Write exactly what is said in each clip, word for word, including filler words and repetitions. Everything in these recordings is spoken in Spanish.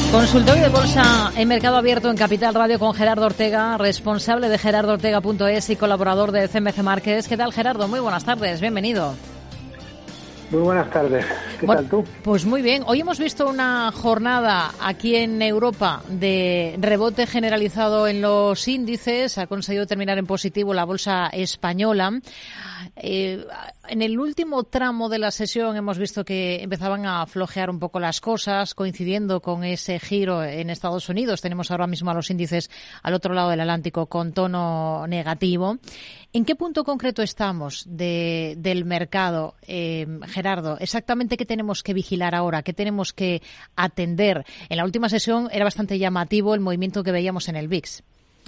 Consultorio de Bolsa en Mercado Abierto en Capital Radio con Gerardo Ortega, responsable de gerardo ortega punto es y colaborador de C M C Markets. ¿Qué tal, Gerardo? Muy buenas tardes, bienvenido. Muy buenas tardes. ¿Qué bueno, tal tú? Pues muy bien. Hoy hemos visto una jornada aquí en Europa de rebote generalizado en los índices. Ha conseguido terminar en positivo la bolsa española. Eh, en el último tramo de la sesión hemos visto que empezaban a flojear un poco las cosas, coincidiendo con ese giro en Estados Unidos. Tenemos ahora mismo a los índices al otro lado del Atlántico con tono negativo. ¿En qué punto concreto estamos de, del mercado, eh, Gerardo? Exactamente qué tenemos que vigilar ahora, qué tenemos que atender. En la última sesión era bastante llamativo el movimiento que veíamos en el V I X.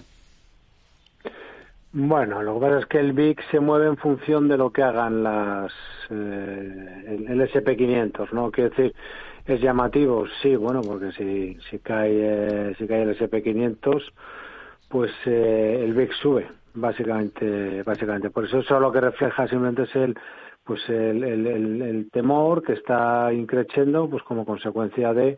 Bueno, lo que pasa es que el V I X se mueve en función de lo que hagan las eh, el, el ese and pe quinientos, ¿no? Quiero decir, es llamativo, sí, bueno, porque si si cae eh, si cae el ese and pe quinientos, pues eh, el V I X sube, básicamente, básicamente. Por eso eso lo que refleja simplemente es el pues el, el, el, el temor que está increciendo, pues como consecuencia de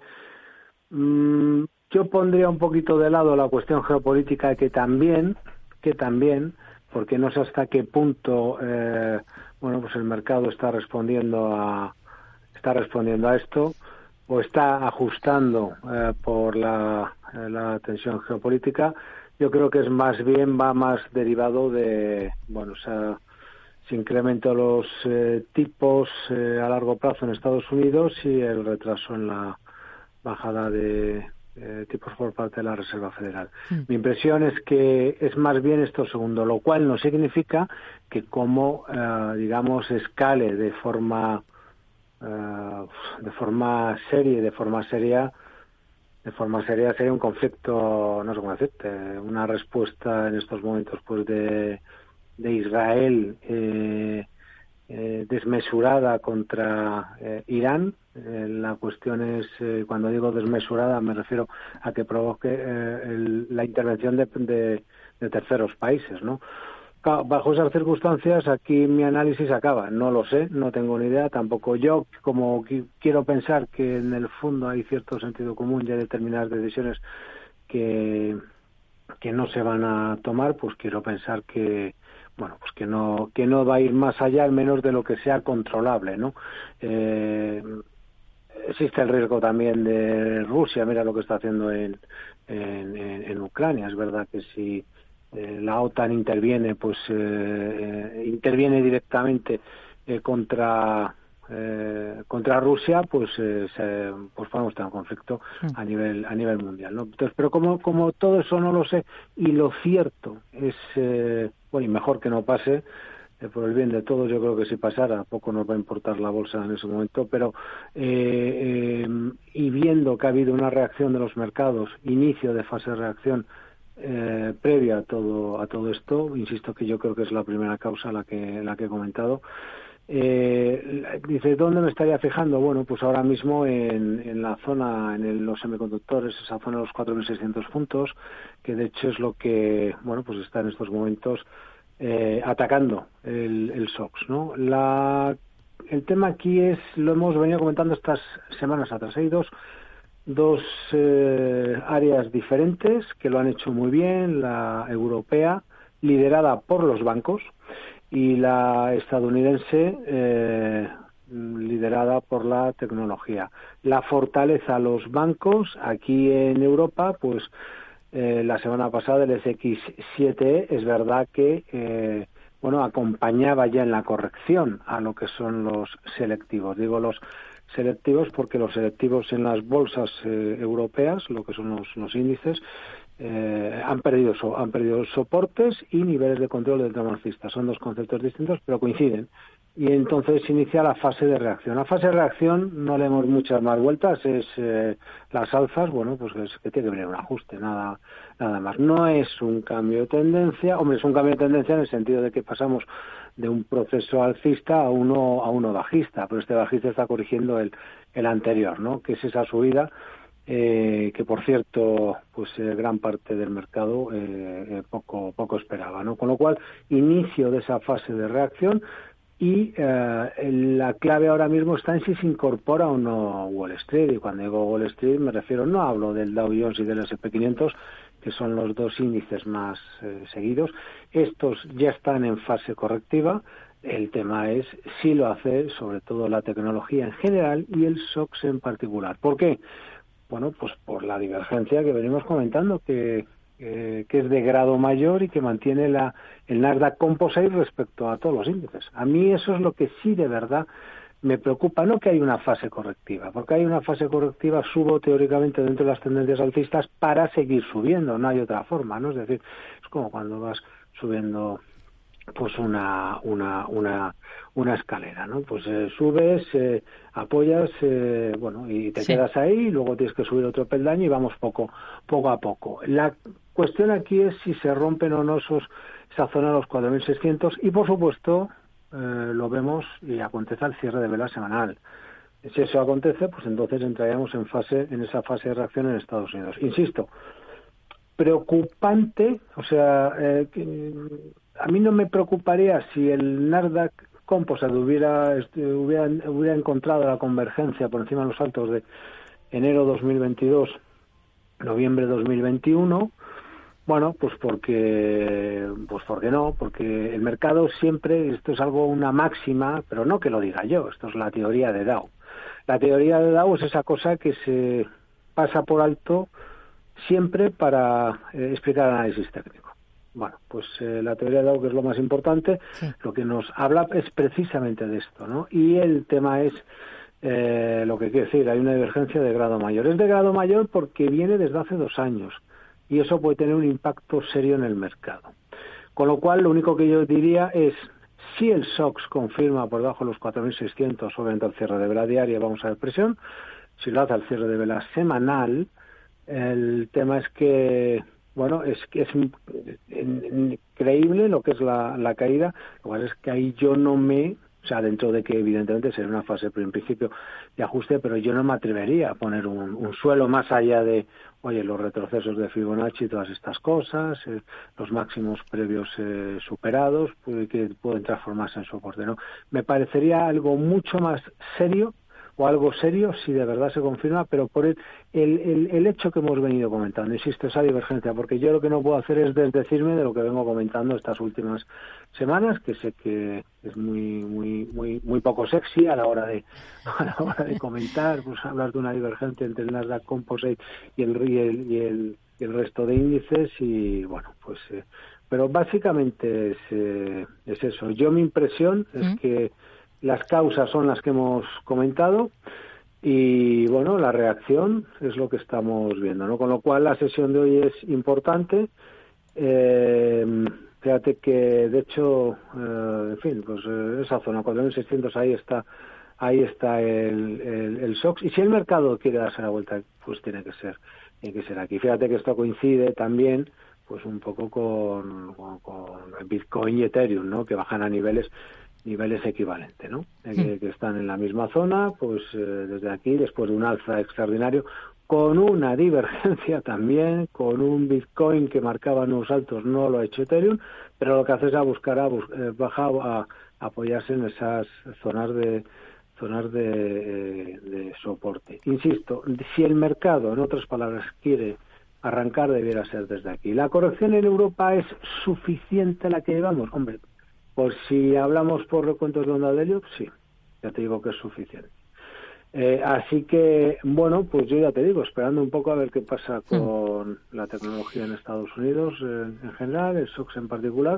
mmm, yo pondría un poquito de lado la cuestión geopolítica que también que también, porque no sé hasta qué punto eh, bueno pues el mercado está respondiendo a está respondiendo a esto o está ajustando eh, por la, eh, la tensión geopolítica. Yo creo que es más bien va más derivado de bueno o sea, se incrementan los eh, tipos eh, a largo plazo en Estados Unidos y el retraso en la bajada de Eh, tipos por parte de la Reserva Federal. Mm. Mi impresión es que es más bien esto segundo, lo cual no significa que como eh, digamos escale de forma eh, de forma seria, de forma seria, de forma seria sería un conflicto, no sé cómo decirte, una respuesta en estos momentos pues de de Israel eh, eh, desmesurada contra eh, Irán. Eh, la cuestión es, eh, cuando digo desmesurada, me refiero a que provoque eh, el, la intervención de, de, de terceros países, ¿no? Bajo esas circunstancias, aquí mi análisis acaba. No lo sé, no tengo ni idea. Tampoco yo, como qu- quiero pensar que en el fondo hay cierto sentido común y hay determinadas decisiones que, que no se van a tomar, pues quiero pensar que bueno, pues que no que no va a ir más allá, al menos de lo que sea controlable, ¿no? Eh, existe el riesgo también de Rusia, mira lo que está haciendo en, en, en Ucrania. Es verdad que si eh, la OTAN interviene, pues eh, interviene directamente eh, contra eh, contra Rusia, pues eh, se, pues podemos tener un conflicto a nivel a nivel mundial, ¿no? Entonces, pero como como todo eso no lo sé, y lo cierto es eh, bueno, y mejor que no pase, eh, por el bien de todos. Yo creo que si pasara poco nos va a importar la bolsa en ese momento, pero eh, eh, y viendo que ha habido una reacción de los mercados, inicio de fase de reacción eh, previa a todo a todo esto, insisto que yo creo que es la primera causa la que la que he comentado. Eh, dice, ¿dónde me estaría fijando? Bueno, pues ahora mismo en, en la zona, en el, los semiconductores, esa zona de los cuatro mil seiscientos puntos, que de hecho es lo que, bueno, pues está en estos momentos eh, atacando el, el S O X, ¿no? La, el tema aquí es, lo hemos venido comentando estas semanas atrás, hay dos, dos eh, áreas diferentes que lo han hecho muy bien, la europea, liderada por los bancos, y la estadounidense eh, liderada por la tecnología. La fortaleza a los bancos aquí en Europa, pues eh, la semana pasada el ese equis siete e es verdad que eh, bueno acompañaba ya en la corrección a lo que son los selectivos. Digo los selectivos porque los selectivos en las bolsas eh, europeas, lo que son los, los índices, Eh, han perdido so, han perdido soportes y niveles de control del tramo alcista. Son dos conceptos distintos, pero coinciden. Y entonces inicia la fase de reacción. La fase de reacción no le demos muchas más vueltas, es eh, las alzas, bueno, pues es que tiene que venir un ajuste, nada nada más. No es un cambio de tendencia, hombre, es un cambio de tendencia en el sentido de que pasamos de un proceso alcista a uno a uno bajista, pero este bajista está corrigiendo el, el anterior, ¿no? Que es esa subida Eh, que por cierto pues eh, gran parte del mercado eh, eh, poco poco esperaba, ¿no? Con lo cual inicio de esa fase de reacción y eh, la clave ahora mismo está en si se incorpora o no Wall Street, y cuando digo Wall Street me refiero, no hablo del Dow Jones y del ese and pe quinientos, que son los dos índices más eh, seguidos. Estos ya están en fase correctiva. El tema es si lo hace sobre todo la tecnología en general y el S O X en particular. ¿Por qué? Bueno, pues por la divergencia que venimos comentando, que, eh, que es de grado mayor y que mantiene la, el Nasdaq Composite respecto a todos los índices. A mí eso es lo que sí de verdad me preocupa, no que hay una fase correctiva, porque hay una fase correctiva, subo teóricamente dentro de las tendencias alcistas para seguir subiendo, no hay otra forma, ¿no? Es decir, es como cuando vas subiendo pues una una una una escalera, ¿no? Pues eh, subes, eh, apoyas, eh, bueno, y te sí. quedas ahí, y luego tienes que subir otro peldaño y vamos poco poco a poco. La cuestión aquí es si se rompen o no esos esa zona de los cuatro mil seiscientos y por supuesto eh, lo vemos y acontece al cierre de vela semanal. Si eso acontece, pues entonces entraríamos en fase en esa fase de reacción en Estados Unidos. Insisto, preocupante, o sea, eh, que, a mí no me preocuparía si el Nasdaq Composite hubiera, hubiera, hubiera encontrado la convergencia por encima de los altos de enero dos mil veintidós, noviembre dos mil veintiuno. Bueno, pues porque, pues porque no, porque el mercado siempre, esto es algo, una máxima, pero no que lo diga yo, esto es la teoría de Dow. La teoría de Dow es esa cosa que se pasa por alto siempre para eh, explicar el análisis técnico. Bueno, pues eh, la teoría de Dow, que es lo más importante, sí. Lo que nos habla es precisamente de esto, ¿no? Y el tema es eh, lo que quiere decir, hay una divergencia de grado mayor. Es de grado mayor porque viene desde hace dos años y eso puede tener un impacto serio en el mercado. Con lo cual, lo único que yo diría es, si el S O X confirma por debajo de los cuatro mil seiscientos, obviamente al cierre de vela diaria vamos a ver presión. Si lo hace al cierre de vela semanal, el tema es que, bueno, es que es increíble lo que es la, la caída. Lo cual es que ahí yo no me, o sea, dentro de que evidentemente sería una fase en principio de ajuste, pero yo no me atrevería a poner un, un suelo más allá de, oye, los retrocesos de Fibonacci y todas estas cosas, eh, los máximos previos eh, superados, pues, que pueden transformarse en soporte, ¿no? Me parecería algo mucho más serio o algo serio si de verdad se confirma, pero por el, el, el, el hecho que hemos venido comentando, insisto, esa divergencia, porque yo lo que no puedo hacer es desdecirme de lo que vengo comentando estas últimas semanas, que sé que es muy muy muy muy poco sexy a la hora de a la hora de comentar, pues hablar de una divergencia entre el Nasdaq Composite y el y el, y el, y el resto de índices, y bueno, pues eh, pero básicamente es, eh, es eso. Yo mi impresión es ¿Mm? que las causas son las que hemos comentado y, bueno, la reacción es lo que estamos viendo, ¿no? Con lo cual, la sesión de hoy es importante. Eh, fíjate que, de hecho, eh, en fin, pues eh, esa zona, cuatro mil seiscientos, ahí está ahí está el, el, el S O X. Y si el mercado quiere darse la vuelta, pues tiene que ser tiene que ser aquí. Fíjate que esto coincide también pues un poco con, con, con Bitcoin y Ethereum, ¿no? Que bajan a niveles niveles equivalentes, ¿no? Sí. Que, que están en la misma zona, pues eh, desde aquí, después de un alza extraordinario, con una divergencia también, con un Bitcoin que marcaba nuevos altos, no lo ha hecho Ethereum, pero lo que hace es a buscar, a bus- eh, bajar, a, a apoyarse en esas zonas de zonas de, eh, de soporte. Insisto, si el mercado, en otras palabras, quiere arrancar, debiera ser desde aquí. ¿La corrección en Europa es suficiente la que llevamos? Hombre, por si hablamos por recuentos de onda de Elliott, sí, ya te digo que es suficiente. Eh, así que, bueno, pues yo ya te digo, esperando un poco a ver qué pasa con mm. la tecnología en Estados Unidos eh, en general, el S O X en particular,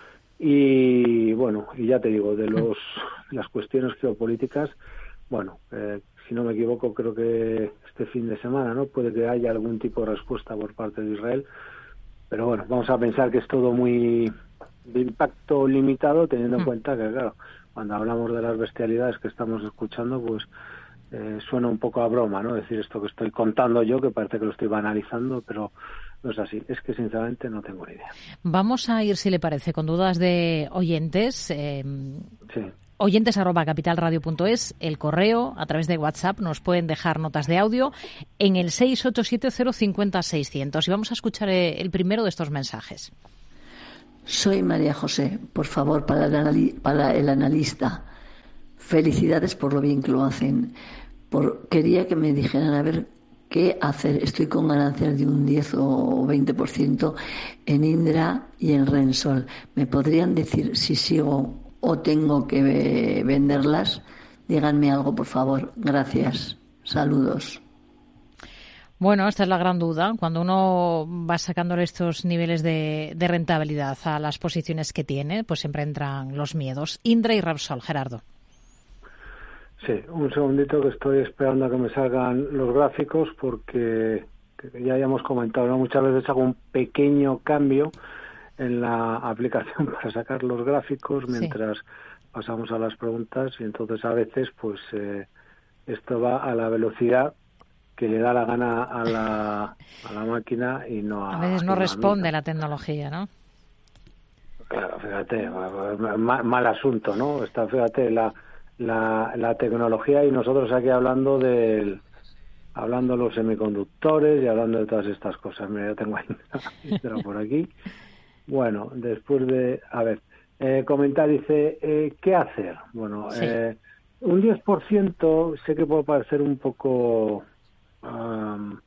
y bueno, y ya te digo, de los las cuestiones geopolíticas, bueno, eh, si no me equivoco, creo que este fin de semana, ¿no? Puede que haya algún tipo de respuesta por parte de Israel, pero bueno, vamos a pensar que es todo muy de impacto limitado, teniendo en cuenta que, claro, cuando hablamos de las bestialidades que estamos escuchando, pues eh, suena un poco a broma, ¿no? Decir esto que estoy contando yo, que parece que lo estoy banalizando, pero no es así. Es que, sinceramente, no tengo ni idea. Vamos a ir, si le parece, con dudas de oyentes. Eh, sí. Oyentes arroba capitalradio punto es, el correo, a través de WhatsApp nos pueden dejar notas de audio en el seis ocho siete cero cinco cero seiscientos. Y vamos a escuchar el primero de estos mensajes. Soy María José. Por favor, para el, anali- para el analista, felicidades por lo bien que lo hacen. Por, quería que me dijeran a ver qué hacer. Estoy con ganancias de un diez o veinte por ciento en Indra y en Rensol. ¿Me podrían decir si sigo o tengo que venderlas? Díganme algo, por favor. Gracias. Saludos. Bueno, esta es la gran duda. Cuando uno va sacándole estos niveles de, de rentabilidad a las posiciones que tiene, pues siempre entran los miedos. Indra y Repsol, Gerardo. Sí, un segundito que estoy esperando a que me salgan los gráficos porque ya hayamos comentado, ¿no? Muchas veces hago un pequeño cambio en la aplicación para sacar los gráficos mientras sí. pasamos a las preguntas y entonces a veces pues eh, esto va a la velocidad que le da la gana a la, a la máquina y no a... A veces no responde a mí, ¿no? la tecnología, ¿no? Claro, fíjate, mal, mal asunto, ¿no? Está, fíjate, la, la, la tecnología y nosotros aquí hablando del... hablando de los semiconductores y hablando de todas estas cosas. Mira, yo tengo ahí por aquí. Bueno, después de... A ver, eh, comentar, dice, eh, ¿qué hacer? Bueno, sí. eh, un diez por ciento sé que puede parecer un poco... Um,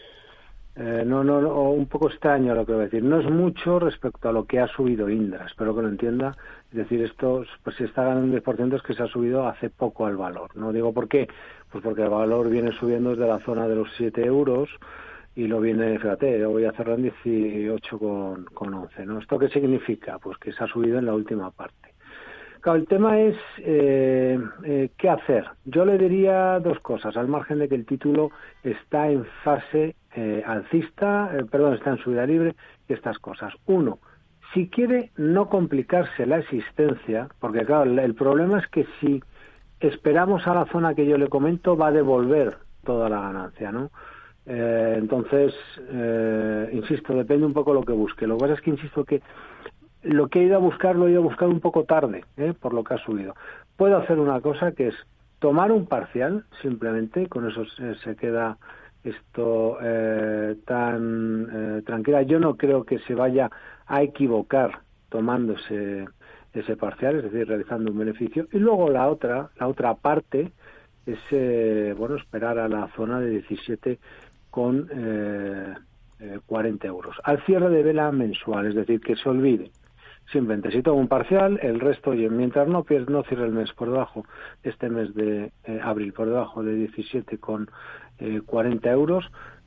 eh, no, no, no, un poco extraño lo que voy a decir. No es mucho respecto a lo que ha subido Indra, espero que lo entienda. Es decir, esto, pues si está ganando un diez por ciento es que se ha subido hace poco al valor. No digo por qué, pues porque el valor viene subiendo desde la zona de los siete euros y lo viene, fíjate, yo voy a cerrar en dieciocho con once, ¿no? ¿Esto qué significa? Pues que se ha subido en la última parte. Claro, el tema es eh, eh, qué hacer. Yo le diría dos cosas, al margen de que el título está en fase eh, alcista, eh, perdón, está en subida libre y estas cosas. Uno, si quiere no complicarse la existencia, porque claro, el, el problema es que si esperamos a la zona que yo le comento, va a devolver toda la ganancia, ¿no? Eh, entonces, eh, insisto, depende un poco de lo que busque. Lo que pasa es que, insisto, que lo que he ido a buscar lo he ido a buscar un poco tarde, ¿eh? por lo que ha subido. Puedo hacer una cosa que es tomar un parcial, simplemente, con eso se, se queda esto eh, tan eh, tranquila. Yo no creo que se vaya a equivocar tomándose ese parcial, es decir, realizando un beneficio. Y luego la otra, la otra parte es, eh, bueno, esperar a la zona de diecisiete con eh, eh, cuarenta euros. Al cierre de vela mensual, es decir, que se olvide. Simplemente, si tomo un parcial, el resto, oye, mientras no, no cierre el mes por debajo, este mes de eh, abril, por debajo de diecisiete con cuarenta euros,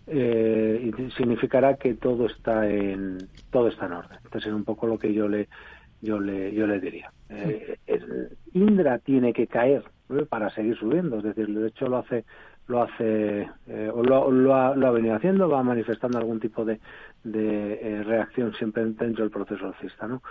eh, y significará que todo está en todo está en orden. Entonces es un poco lo que yo le yo le yo le diría. Eh, el Indra tiene que caer, ¿eh? para seguir subiendo, es decir, de hecho lo hace lo hace eh, o lo, lo, ha, lo ha venido haciendo, va manifestando algún tipo de, de eh, reacción siempre dentro del proceso alcista, ¿no?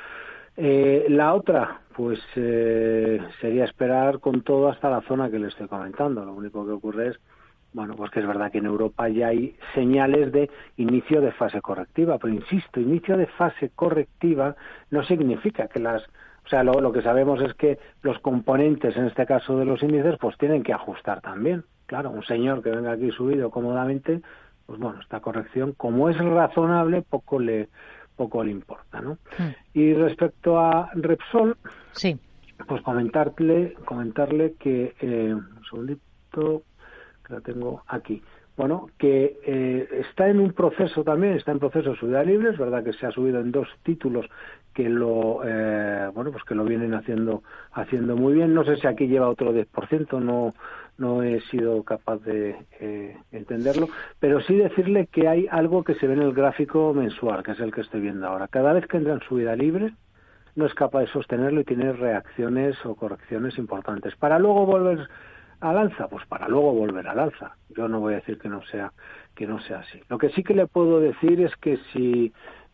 Eh, la otra, pues eh, sería esperar con todo hasta la zona que le estoy comentando. Lo único que ocurre es, bueno, pues que es verdad que en Europa ya hay señales de inicio de fase correctiva, pero insisto, inicio de fase correctiva no significa que las... O sea, lo, lo que sabemos es que los componentes, en este caso de los índices, pues tienen que ajustar también. Claro, un señor que venga aquí subido cómodamente, pues bueno, esta corrección, como es razonable, poco le poco le importa, ¿no? Mm. Y respecto a Repsol, sí, pues comentarle comentarle que, eh, un segundito, que la tengo aquí. Bueno, que eh, está en un proceso también, está en proceso de subida libre, es verdad que se ha subido en dos títulos que lo eh, bueno pues que lo vienen haciendo haciendo muy bien. No sé si aquí lleva otro diez por ciento, no no he sido capaz de eh, entenderlo, pero sí decirle que hay algo que se ve en el gráfico mensual, que es el que estoy viendo ahora. Cada vez que entra en subida libre, no es capaz de sostenerlo y tiene reacciones o correcciones importantes. Para luego volver al alza, pues para luego volver al alza. Yo no voy a decir que no sea que no sea así. Lo que sí que le puedo decir es que si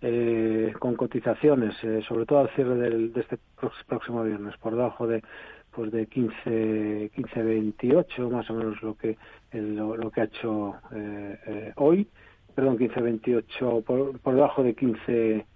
eh, con cotizaciones, eh, sobre todo al cierre del, de este próximo viernes, por debajo de pues de quince veintiocho, más o menos lo que el, lo, lo que ha hecho eh, eh, hoy, perdón, quince veintiocho, por, por debajo de quince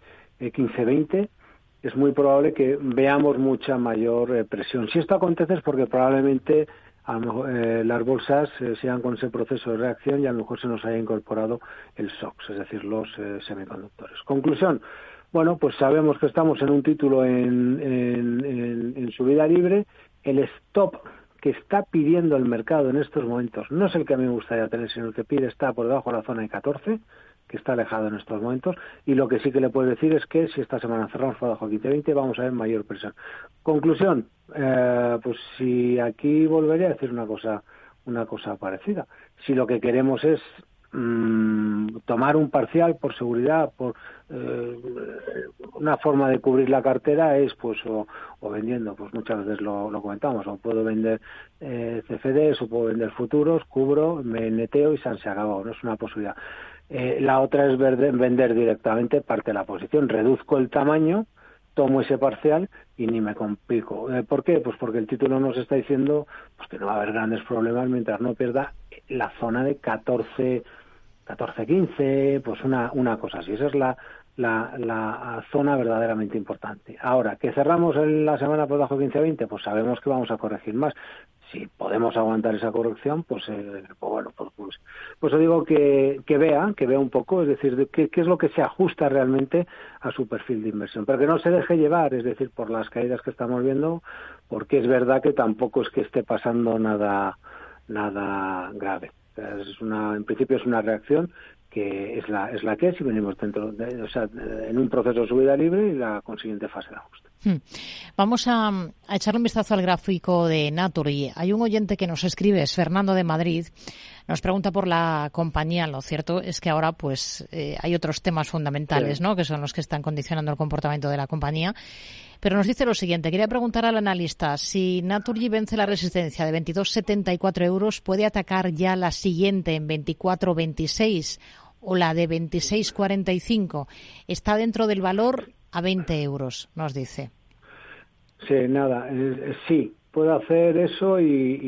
veinte, es muy probable que veamos mucha mayor eh, presión. Si esto acontece es porque probablemente a lo mejor, eh, las bolsas eh, sigan con ese proceso de reacción y a lo mejor se nos haya incorporado el S O X, es decir, los eh, semiconductores. Conclusión, Bueno, pues sabemos que estamos en un título en, en, en, en subida libre. El stop que está pidiendo el mercado en estos momentos no es el que a mí me gustaría tener, sino el que pide está por debajo de la zona de catorce, que está alejado en estos momentos, y lo que sí que le puedo decir es que si esta semana cerramos por debajo de quince veinte vamos a ver mayor presión. Conclusión, eh, pues si aquí volvería a decir una cosa, una cosa parecida. Si lo que queremos es mmm, tomar un parcial por seguridad, por eh, una forma de cubrir la cartera es pues o, o vendiendo, pues muchas veces lo, lo comentamos, o puedo vender eh, C F Ds o puedo vender futuros, cubro, me neteo y se han acabado, no es una posibilidad. Eh, la otra es verde, vender directamente parte de la posición, reduzco el tamaño, tomo ese parcial y ni me complico. Eh, ¿Por qué? Pues porque el título nos está diciendo pues que no va a haber grandes problemas mientras no pierda la zona de catorce, catorce quince, pues una, una cosa así. Esa es la, la, la zona verdaderamente importante. Ahora, que cerramos en la semana por debajo de quince veinte, pues sabemos que vamos a corregir más. Si podemos aguantar esa corrección, pues, eh, pues bueno, pues, pues, pues os digo que, que vea, que vea un poco, es decir, de qué, qué es lo que se ajusta realmente a su perfil de inversión, pero que no se deje llevar, es decir, por las caídas que estamos viendo, porque es verdad que tampoco es que esté pasando nada, nada grave. Es una, en principio es una reacción que es la es la que es y venimos dentro de, o sea, en un proceso de subida libre y la consiguiente fase de ajuste. Hmm. Vamos a, a echarle un vistazo al gráfico de Naturgy. Hay un oyente que nos escribe, es Fernando de Madrid, nos pregunta por la compañía. Lo cierto es que ahora pues eh, hay otros temas fundamentales, sí, ¿no?, que son los que están condicionando el comportamiento de la compañía. Pero nos dice lo siguiente, quería preguntar al analista si Naturgy vence la resistencia de veintidós setenta y cuatro euros, ¿puede atacar ya la siguiente en veinticuatro veintiséis o la de veintiséis cuarenta y cinco? Está dentro del valor a veinte euros, nos dice. Sí, nada, eh, sí, puedo hacer eso y,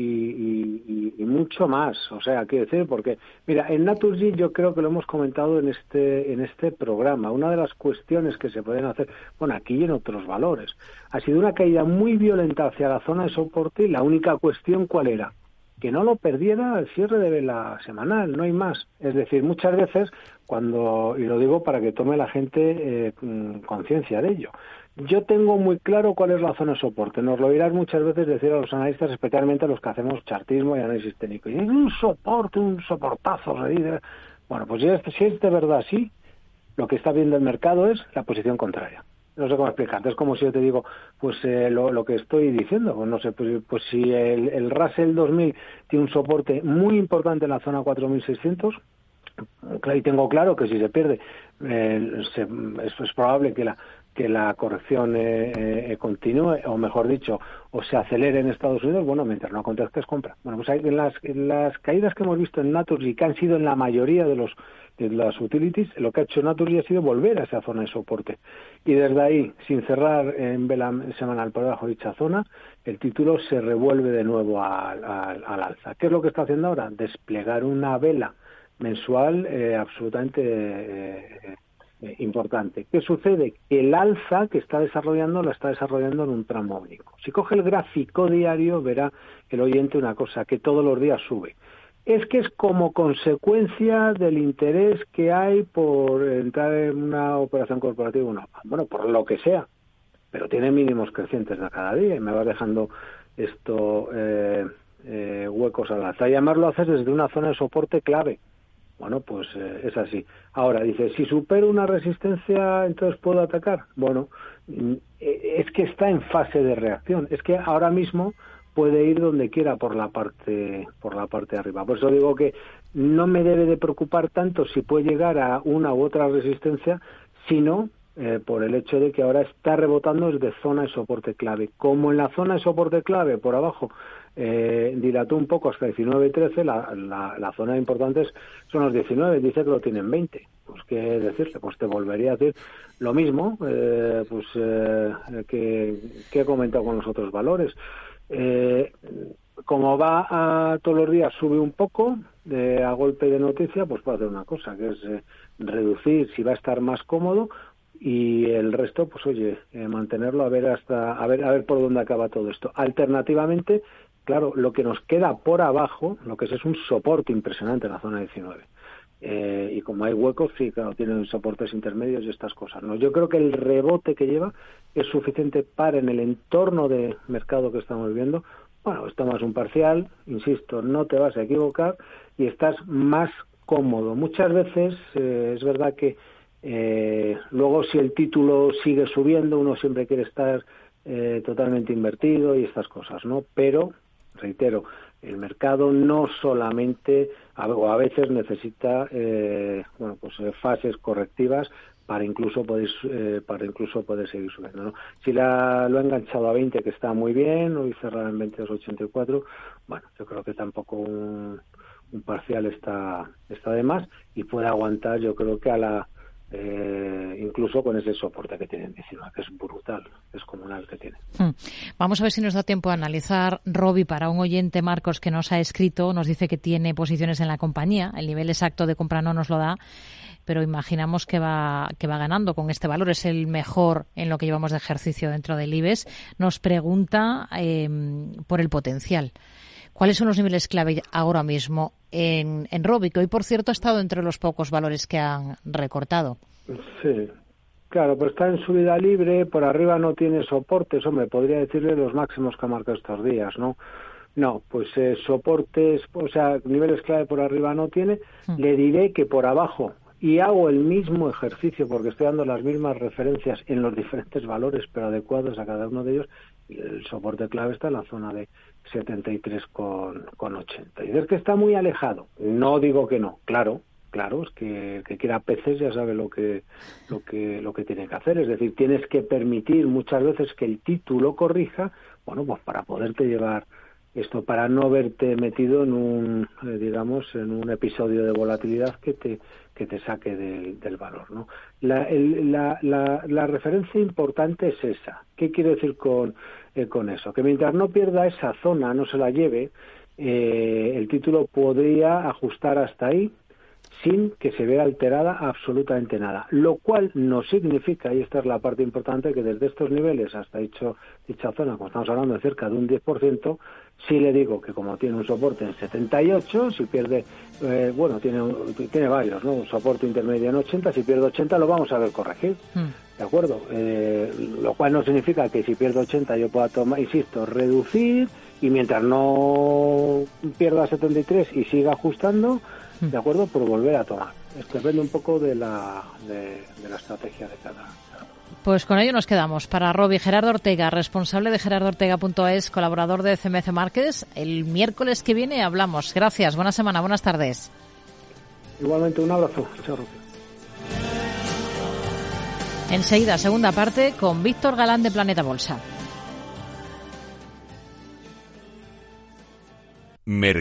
y, y, y mucho más, o sea, quiero decir, porque, mira, en Naturgy yo creo que lo hemos comentado en este en este programa, una de las cuestiones que se pueden hacer, bueno, aquí y en otros valores, ha sido una caída muy violenta hacia la zona de soporte y la única cuestión, ¿cuál era? Que no lo perdiera al cierre de vela semanal, no hay más. Es decir, muchas veces, cuando, y lo digo para que tome la gente eh, conciencia de ello, yo tengo muy claro cuál es la zona de soporte. Nos lo oirás muchas veces decir a los analistas, especialmente a los que hacemos chartismo y análisis técnico. Y un soporte, un soportazo. Bueno, pues si es, si es de verdad así, lo que está viendo el mercado es la posición contraria. No sé cómo explicarte, es como si yo te digo, pues eh, lo, lo que estoy diciendo, pues no sé, pues, pues si el, el Russell dos mil tiene un soporte muy importante en la zona cuatro mil seiscientos, y tengo claro que si se pierde, eh, se, es, es probable que la que la corrección eh, eh, continúe, o mejor dicho, o se acelere en Estados Unidos, bueno, mientras no acontezca es compra. Bueno, pues hay, en, las, en las caídas que hemos visto en Naturgy, que han sido en la mayoría de los de las utilities, lo que ha hecho Naturgy ha sido volver a esa zona de soporte. Y desde ahí, sin cerrar en vela semanal por debajo de dicha zona, el título se revuelve de nuevo al, al, al alza. ¿Qué es lo que está haciendo ahora? Desplegar una vela mensual eh, absolutamente eh, eh, importante. ¿Qué sucede? Que el alza que está desarrollando la está desarrollando en un tramo único. Si coge el gráfico diario, verá el oyente una cosa, que todos los días sube. Es que es como consecuencia del interés que hay por entrar en una operación corporativa o no. Bueno, por lo que sea, pero tiene mínimos crecientes de cada día y me va dejando esto eh, eh, huecos al alza. Y además lo haces desde una zona de soporte clave. Bueno, pues eh, es así. Ahora, dice, si supero una resistencia, entonces puedo atacar. Bueno, es que está en fase de reacción. Es que ahora mismo puede ir donde quiera por la parte por la parte de arriba. Por eso digo que no me debe de preocupar tanto si puede llegar a una u otra resistencia, sino eh, por el hecho de que ahora está rebotando desde zona de soporte clave. Como en la zona de soporte clave, por abajo, eh, dilató un poco hasta diecinueve trece, la, la, la zona de importantes son los diecinueve, dice que lo tienen veinte. Pues qué decirle, pues te volvería a decir lo mismo eh, pues eh, que, que he comentado con los otros valores. Eh, como va a todos los días, sube un poco eh, a golpe de noticia, pues puede hacer una cosa, que es eh, reducir si va a estar más cómodo, y el resto, pues oye, eh, mantenerlo a ver hasta a ver a ver por dónde acaba todo esto. Alternativamente, claro, lo que nos queda por abajo, lo que es es un soporte impresionante en la zona diecinueve. Eh, y como hay huecos, sí, claro, tienen soportes intermedios y estas cosas, ¿no? Yo creo que el rebote que lleva es suficiente para, en el entorno de mercado que estamos viendo, bueno, esto más un parcial, insisto, no te vas a equivocar y estás más cómodo. Muchas veces eh, es verdad que eh, luego si el título sigue subiendo, uno siempre quiere estar eh, totalmente invertido y estas cosas, ¿no? Pero, reitero, el mercado no solamente, o a veces necesita, eh, bueno, pues eh, fases correctivas para incluso poder, eh, para incluso poder seguir subiendo, ¿no? Si la, lo ha enganchado a veinte, que está muy bien, hoy cerrado en veintidós ochenta y cuatro, bueno, yo creo que tampoco un, un parcial está, está de más y puede aguantar, yo creo que a la, Eh, incluso con ese soporte que tiene en diecinueve, que es brutal, es comunal que tiene. Hmm. Vamos a ver si nos da tiempo a analizar, Robi, para un oyente, Marcos, que nos ha escrito, nos dice que tiene posiciones en la compañía, el nivel exacto de compra no nos lo da, pero imaginamos que va que va ganando con este valor, es el mejor en lo que llevamos de ejercicio dentro del IBEX. Nos pregunta eh, por el potencial. ¿Cuáles son los niveles clave ahora mismo en, en Robi, que hoy, por cierto, ha estado entre los pocos valores que han recortado? Sí, claro, pero está en subida libre, por arriba no tiene soportes, hombre, podría decirle los máximos que ha marcado estos días, ¿no? No, pues eh, soportes, o sea, niveles clave por arriba no tiene, mm. le diré que por abajo, y hago el mismo ejercicio porque estoy dando las mismas referencias en los diferentes valores, pero adecuados a cada uno de ellos, el soporte clave está en la zona de setenta y tres con ochenta. Y es que está muy alejado. No digo que no, claro, claro, es que el que quiera peces ya sabe lo que, lo que, lo que tiene que hacer. Es decir, tienes que permitir muchas veces que el título corrija, bueno, pues para poderte llevar esto, para no verte metido en un, eh, digamos, en un episodio de volatilidad que te que te saque del, del valor, ¿no? La, el, la, la, la referencia importante es esa. ¿Qué quiero decir con, eh, con eso? Que mientras no pierda esa zona, no se la lleve, eh, el título podría ajustar hasta ahí sin que se vea alterada absolutamente nada. Lo cual no significa, y esta es la parte importante, que desde estos niveles hasta dicho, dicha zona, como estamos hablando de cerca de un diez por ciento, sí le digo que como tiene un soporte en setenta y ocho, si pierde, eh, bueno, tiene tiene varios, ¿no? Un soporte intermedio en ochenta, si pierde ochenta lo vamos a ver corregir, mm. ¿de acuerdo? Eh, lo cual no significa que si pierde ochenta yo pueda tomar, insisto, reducir, y mientras no pierda setenta y tres y siga ajustando, ¿de acuerdo? Por volver a tomar. Esto depende un poco de la, de, de la estrategia de cada. Pues con ello nos quedamos. Para Robi, Gerardo Ortega, responsable de gerardo ortega punto es, colaborador de C M C Markets. El miércoles que viene hablamos. Gracias, buena semana, buenas tardes. Igualmente, un abrazo. Chao, Rocío. Enseguida, segunda parte con Víctor Galán de Planeta Bolsa.